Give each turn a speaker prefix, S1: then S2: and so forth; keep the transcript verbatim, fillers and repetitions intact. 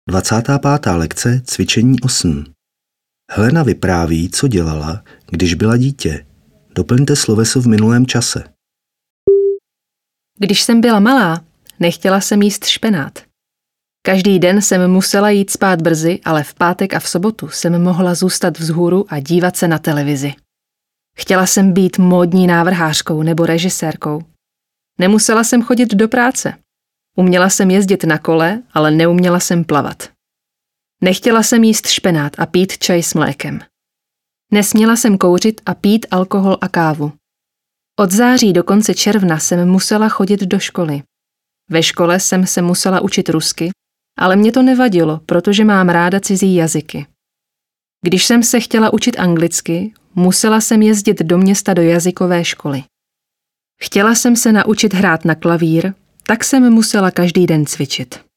S1: dvacátá pátá lekce cvičení osm. Helena vypráví, co dělala, když byla dítě. Doplňte sloveso v minulém čase.
S2: Když jsem byla malá, nechtěla jsem jíst špenát. Každý den jsem musela jít spát brzy, ale v pátek a v sobotu jsem mohla zůstat vzhůru a dívat se na televizi. Chtěla jsem být módní návrhářkou nebo režisérkou. Nemusela jsem chodit do práce. Uměla jsem jezdit na kole, ale neuměla jsem plavat. Nechtěla jsem jíst špenát a pít čaj s mlékem. Nesměla jsem kouřit a pít alkohol a kávu. Od září do konce června jsem musela chodit do školy. Ve škole jsem se musela učit rusky, ale mě to nevadilo, protože mám ráda cizí jazyky. Když jsem se chtěla učit anglicky, musela jsem jezdit do města do jazykové školy. Chtěla jsem se naučit hrát na klavír, tak jsem musela každý den cvičit.